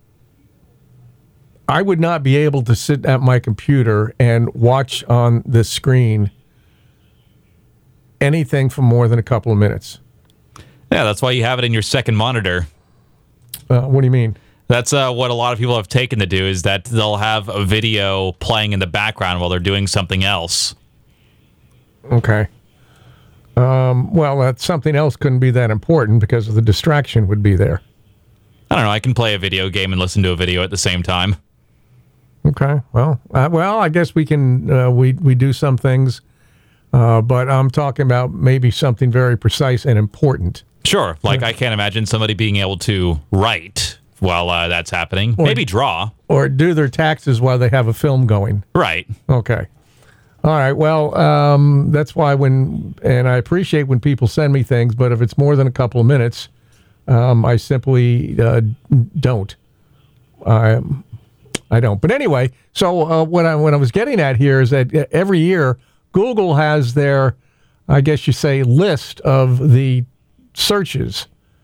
I would not be able to sit at my computer and watch on the screen anything for more than a couple of minutes. Yeah, that's why you have it in your second monitor. Uh, what do you mean? That's uh, what a lot of people have taken to do, is that they'll have a video playing in the background while they're doing something else. Okay. Um, well, that something else couldn't be that important because the distraction would be there. I don't know. I can play a video game and listen to a video at the same time. Okay. Well, uh, well, I guess we can, uh, we, we do some things, uh, but I'm talking about maybe something very precise and important. Sure. Like, I can't imagine somebody being able to write while uh, that's happening. Or, maybe draw. Or do their taxes while they have a film going. Right. Okay. All right. Well, um, that's why when, and I appreciate when people send me things, but if it's more than a couple of minutes, um, I simply uh, don't. I, I don't. But anyway, so uh, what I what I was getting at here is that every year Google has their, I guess you say, list of the searches.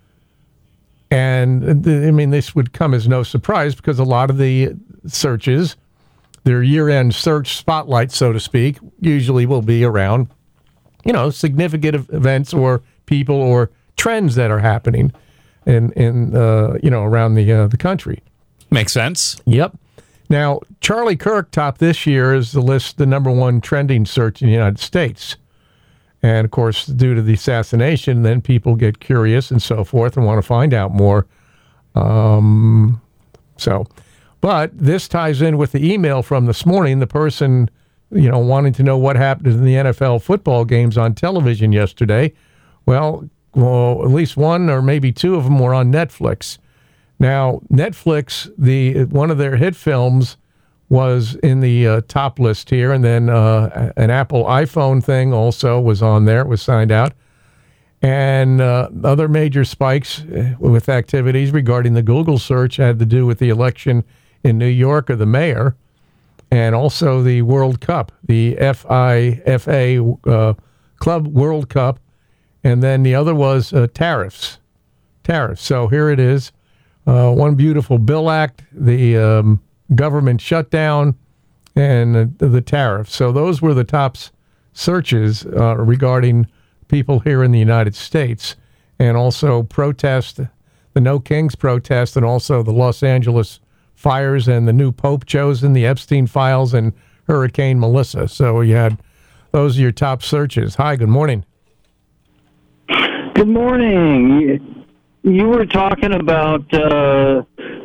And the, I mean, this would come as no surprise because a lot of the searches, their year-end search spotlight, so to speak, usually will be around, you know, significant events or people or trends that are happening in, in uh, you know, around the uh, the country. Makes sense. Yep. Now, Charlie Kirk topped this year as the list, the number one trending search in the United States. And, of course, due to the assassination, then people get curious and so forth and want to find out more. Um, so... But this ties in with the email from this morning, the person, you know, wanting to know what happened in the N F L football games on television yesterday. Well, well, at least one or maybe two of them were on Netflix. Now, Netflix, the one of their hit films was in the uh, top list here, and then uh, an Apple iPhone thing also was on there. It was signed out. And uh, other major spikes with activities regarding the Google search had to do with the election in New York of the mayor, and also the World Cup, the F I F A uh, Club World Cup, and then the other was uh, tariffs. Tariffs. So here it is. Uh, one beautiful bill act, the um, government shutdown, and the, the tariffs. So those were the top searches uh, regarding people here in the United States, and also protest, the No Kings protest, and also the Los Angeles fires and the new Pope chosen, the Epstein files, and Hurricane Melissa. So you had those are your top searches. Hi, good morning. Good morning. You, you were talking about uh,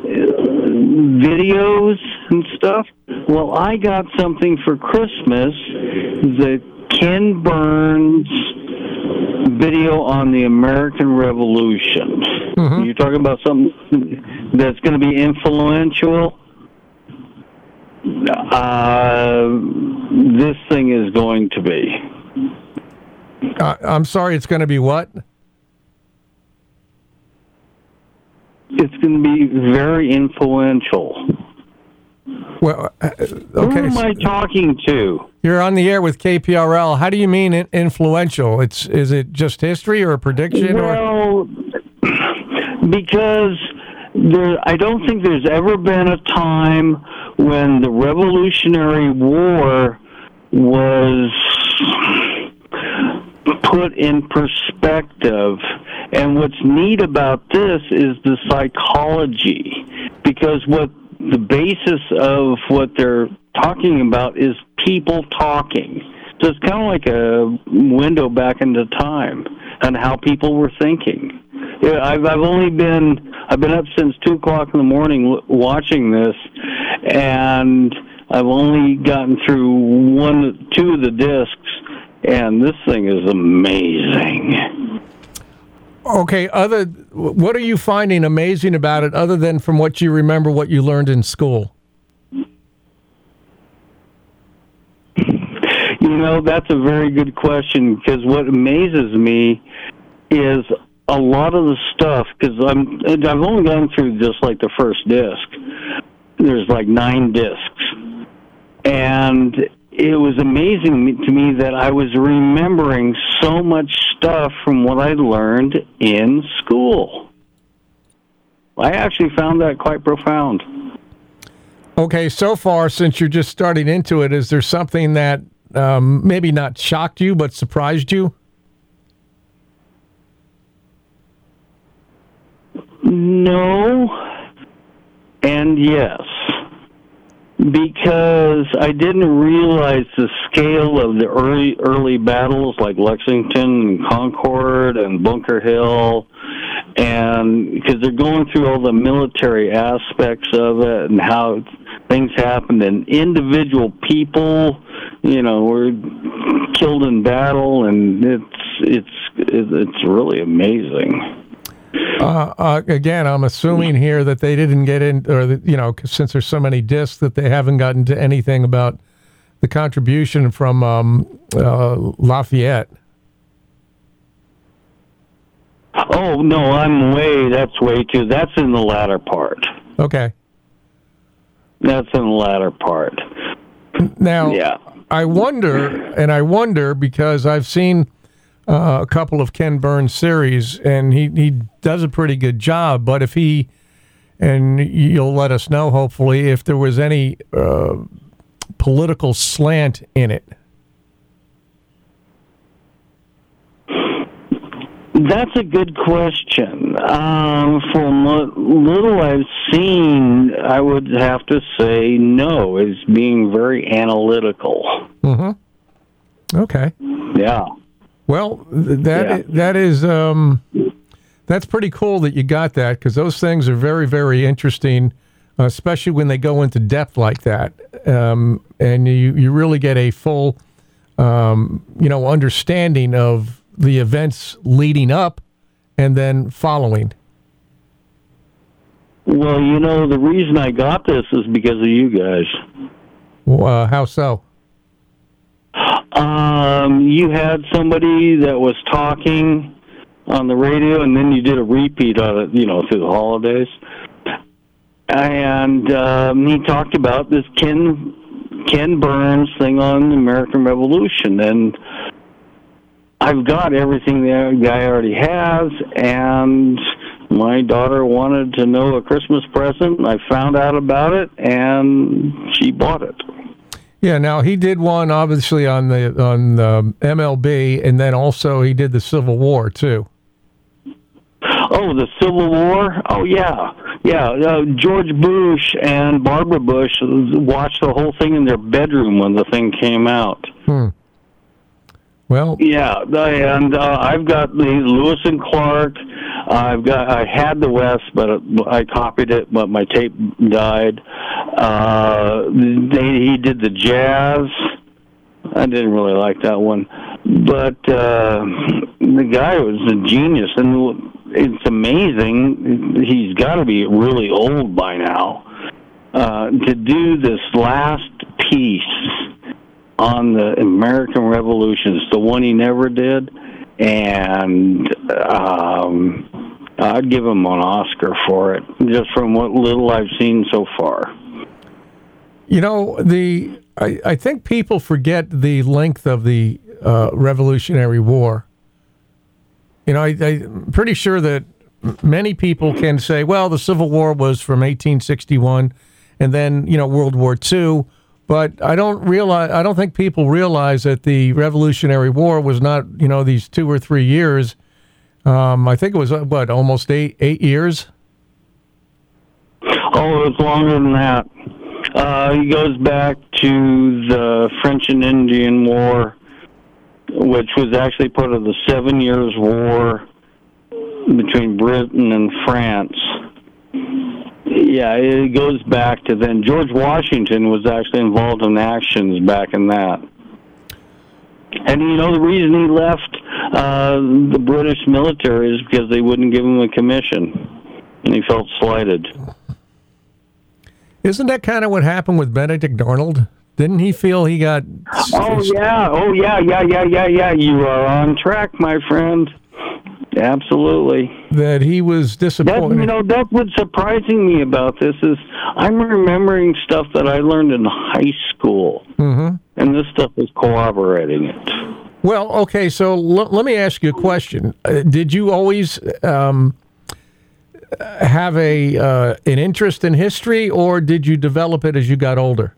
videos and stuff. Well, I got something for Christmas, the Ken Burns video on the American Revolution. Mm-hmm. You're talking about something that's going to be influential. Uh, this thing is going to be. Uh, I'm sorry, it's going to be what? It's going to be very influential. Well, uh, okay. Who am I talking to? You're on the air with K P R L. How do you mean in- influential? It's is it just history or a prediction? Well, or? because there, I don't think there's ever been a time when the Revolutionary War was put in perspective. And what's neat about this is the psychology, because what the basis of what they're talking about is people talking. So it's kind of like a window back into time and how people were thinking. Yeah, I've I've only been I've been up since two o'clock in the morning watching this, and I've only gotten through one two of the discs, and this thing is amazing. Okay, other what are you finding amazing about it other than from what you remember what you learned in school? You know, that's a very good question, because what amazes me is a lot of the stuff, because I'm I've only gone through just like the first disc. There's like nine discs. And it was amazing to me that I was remembering so much stuff from what I learned in school. I actually found that quite profound. Okay, so far, since you're just starting into it, is there something that um, maybe not shocked you, but surprised you? No, and yes. Because I didn't realize the scale of the early early battles like Lexington and Concord and Bunker Hill, and because they're going through all the military aspects of it and how things happened, and individual people, you know, were killed in battle, and it's it's it's really amazing. Uh, uh, again, I'm assuming here that they didn't get in, or that, you know, since there's so many discs, that they haven't gotten to anything about the contribution from um, uh, Lafayette. Oh, no, I'm way, that's way too, that's in the latter part. Okay. That's in the latter part. Now, yeah. I wonder, and I wonder because I've seen uh, a couple of Ken Burns series, and he, he does a pretty good job, but if he, and you'll let us know, hopefully, if there was any uh, political slant in it. That's a good question. Um, from what little I've seen, I would have to say no. It's being very analytical. Mm-hmm. Okay. Yeah. Well, that Yeah. that is um, that's pretty cool that you got that, because those things are very, very interesting, uh, especially when they go into depth like that, um, and you you really get a full, um, you know, understanding of the events leading up and then following. Well, you know, the reason I got this is because of you guys. Uh, how so? Um, you had somebody that was talking on the radio, and then you did a repeat of it, you know, through the holidays. And um, he talked about this Ken Ken Burns thing on the American Revolution, and I've got everything the guy already has, and my daughter wanted to know a Christmas present. I found out about it, and she bought it. Yeah, now he did one obviously on the on the M L B, and then also he did the Civil War too. Oh, the Civil War? Oh, yeah. Yeah, uh, George Bush and Barbara Bush watched the whole thing in their bedroom when the thing came out. Hmm. Well, yeah, and uh, I've got the Lewis and Clark. I've got I had the West, but I copied it, but my tape died. Uh, they, he did the Jazz. I didn't really like that one, but uh, the guy was a genius, and it's amazing. He's got to be really old by now uh, to do this last piece on the American Revolution. It's the one he never did, and um, I'd give him an Oscar for it, just from what little I've seen so far. You know, the I, I think people forget the length of the uh, Revolutionary War. You know, I, I'm pretty sure that many people can say, well, the Civil War was from eighteen sixty-one, and then, you know, World War Two. But I don't realize, I don't think people realize that the Revolutionary War was not, you know, these two or three years. Um, I think it was, what, almost eight eight years? Oh, it was longer than that. Uh, he goes back to the French and Indian War, which was actually part of the Seven Years' War between Britain and France. Yeah, it goes back to then. George Washington was actually involved in actions back in that. And, you know, the reason he left uh, the British military is because they wouldn't give him a commission, and he felt slighted. Isn't that kind of what happened with Benedict Arnold? Didn't he feel he got... Oh, yeah, oh, yeah, yeah, yeah, yeah, yeah. You are on track, my friend. Absolutely. That he was disappointed. That, you know, that's what's surprising me about this is I'm remembering stuff that I learned in high school, mm-hmm. and this stuff is corroborating it. Well, okay, so l- let me ask you a question. Uh, did you always um, have a uh, an interest in history, or did you develop it as you got older?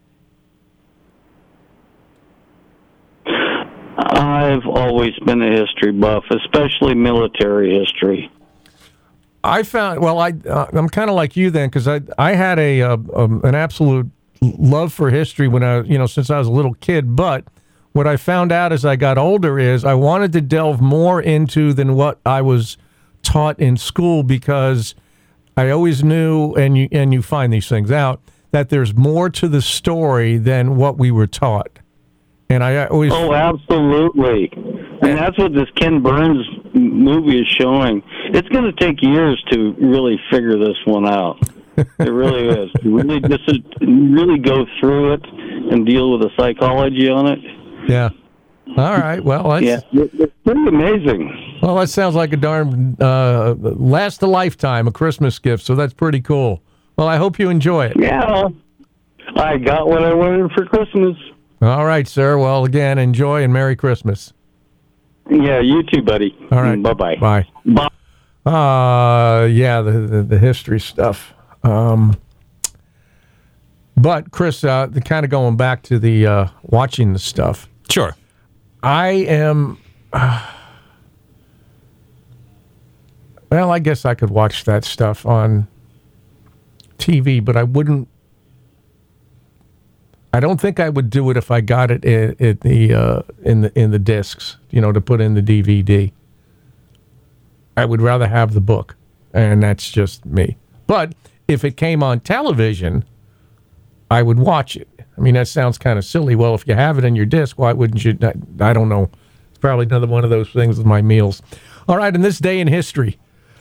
I've always been a history buff, especially military history. I found, well, I, uh, I'm kind of like you then, because I I had a uh, um, an absolute love for history when I, you know, since I was a little kid. But what I found out as I got older is I wanted to delve more into than what I was taught in school, because I always knew, and you and you find these things out, that there's more to the story than what we were taught. And I always oh, absolutely, and that's what this Ken Burns movie is showing. It's going to take years to really figure this one out. It really is. To really just really go through it and deal with the psychology on it. Yeah. All right. Well, that's, yeah, it's pretty amazing. Well, that sounds like a darn uh, last a lifetime, a Christmas gift. So that's pretty cool. Well, I hope you enjoy it. Yeah, I got what I wanted for Christmas. All right, sir. Well, again, enjoy and Merry Christmas. Yeah, you too, buddy. All right. Bye-bye. Bye. Bye. Uh, yeah, the, the, the history stuff. Um, but, Chris, uh, the kind of going back to the uh, watching the stuff. Sure. I am... Uh, well, I guess I could watch that stuff on T V, but I wouldn't... I don't think I would do it if I got it in, in the uh, in the in the discs, you know, to put in the D V D. I would rather have the book, and that's just me. But if it came on television, I would watch it. I mean, that sounds kind of silly. Well, if you have it in your disc, why wouldn't you? I, I don't know. It's probably another one of those things with my meals. All right, in this day in history,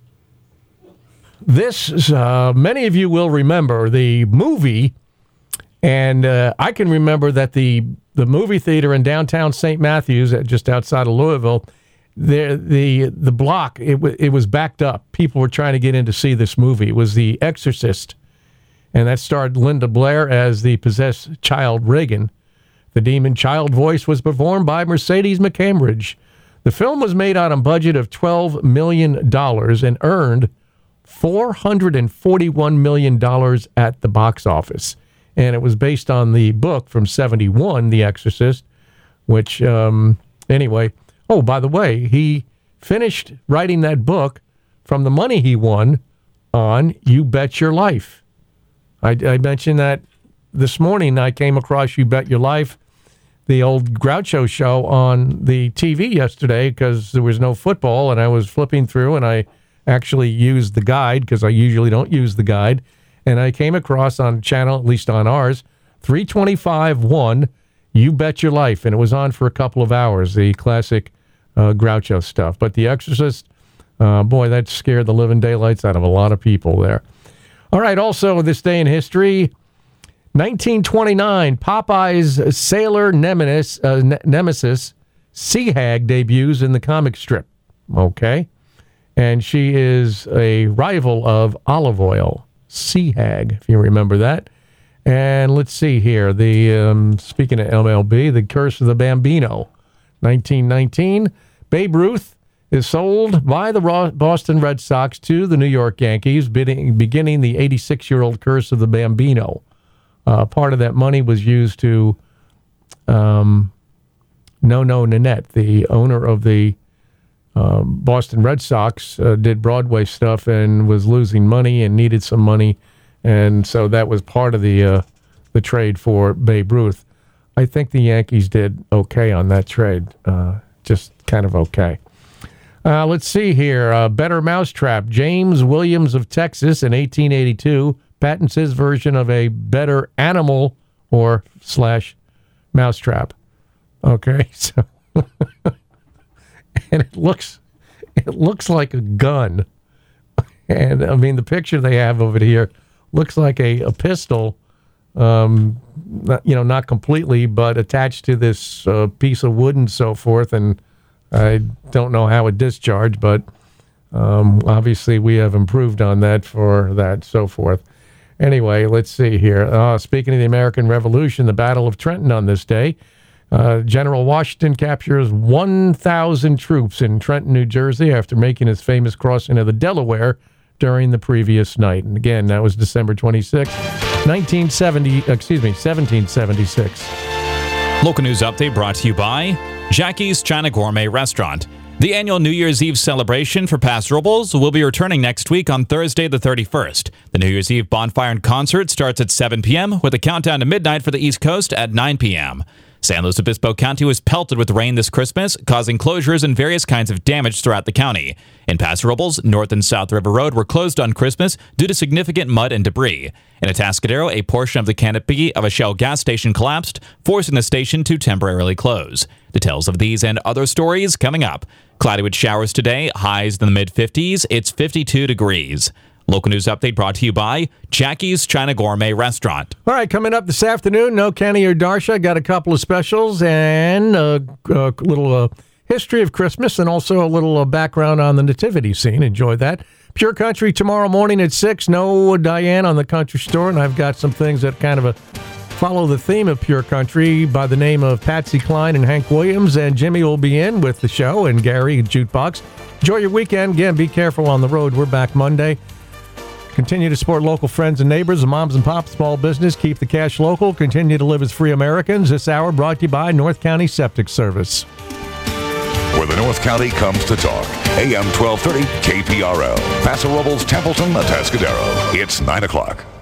this uh, many of you will remember the movie. And uh, I can remember that the the movie theater in downtown Saint Matthews, just outside of Louisville, the the the block it w- it was backed up. People were trying to get in to see this movie. It was The Exorcist, and that starred Linda Blair as the possessed child Regan. The demon child voice was performed by Mercedes McCambridge. The film was made on a budget of twelve million dollars and earned four hundred forty-one million dollars at the box office. And it was based on the book from seventy-one, The Exorcist, which, um, anyway, oh, by the way, he finished writing that book from the money he won on You Bet Your Life. I, I mentioned that this morning. I came across You Bet Your Life, the old Groucho show on the T V yesterday because there was no football, and I was flipping through, and I actually used the guide because I usually don't use the guide. And I came across on a channel, at least on ours, three twenty-five one, You Bet Your Life. And it was on for a couple of hours, the classic uh, Groucho stuff. But The Exorcist, uh, boy, that scared the living daylights out of a lot of people there. All right, also this day in history, nineteen twenty-nine, Popeye's Sailor Nemesis, uh, ne- Nemesis Sea Hag debuts in the comic strip. Okay. And she is a rival of Olive Oil. Sea Hag, if you remember that. And let's see here. The um, speaking of M L B, the Curse of the Bambino, nineteen nineteen. Babe Ruth is sold by the Boston Red Sox to the New York Yankees, bidding, beginning the eighty-six-year-old Curse of the Bambino. Uh, part of that money was used to um, No-No Nanette, the owner of the Um, Boston Red Sox, uh, did Broadway stuff and was losing money and needed some money, and so that was part of the uh, the trade for Babe Ruth. I think the Yankees did okay on that trade, uh, just kind of okay. Uh, let's see here. Uh, Better Mousetrap. James Williams of Texas in eighteen eighty-two patents his version of a better animal or slash mousetrap. Okay, so... And it looks, it looks like a gun. And, I mean, the picture they have of it here looks like a, a pistol, um, not, you know, not completely, but attached to this uh, piece of wood and so forth. And I don't know how it discharged, but um, obviously we have improved on that for that, so forth. Anyway, let's see here. Uh, speaking of the American Revolution, the Battle of Trenton on this day. Uh, General Washington captures one thousand troops in Trenton, New Jersey, after making his famous crossing of the Delaware during the previous night. And again, that was December twenty-sixth, nineteen seventy. Excuse me, seventeen seventy-six. Local news update brought to you by Jackie's China Gourmet Restaurant. The annual New Year's Eve celebration for Paso Robles will be returning next week on Thursday the thirty-first. The New Year's Eve bonfire and concert starts at seven p.m. with a countdown to midnight for the East Coast at nine p.m. San Luis Obispo County was pelted with rain this Christmas, causing closures and various kinds of damage throughout the county. In Paso Robles, North and South River Road were closed on Christmas due to significant mud and debris. In Atascadero, a portion of the canopy of a Shell gas station collapsed, forcing the station to temporarily close. Details of these and other stories coming up. Cloudy with showers today, highs in the mid fifties. It's fifty-two degrees. Local news update brought to you by Jackie's China Gourmet Restaurant. All right, coming up this afternoon, no Kenny or Darsha. Got a couple of specials and a, a little uh, history of Christmas and also a little uh, background on the nativity scene. Enjoy that. Pure Country tomorrow morning at six. No Diane on the Country Store, and I've got some things that kind of a follow the theme of Pure Country by the name of Patsy Cline and Hank Williams, and Jimmy will be in with the show, and Gary and Jukebox. Enjoy your weekend. Again, be careful on the road. We're back Monday. Continue to support local friends and neighbors, the moms and pops, small business. Keep the cash local. Continue to live as free Americans. This hour brought to you by North County Septic Service. Where the North County comes to talk. A M twelve thirty K P R L. Paso Robles, Templeton, Atascadero. It's nine o'clock.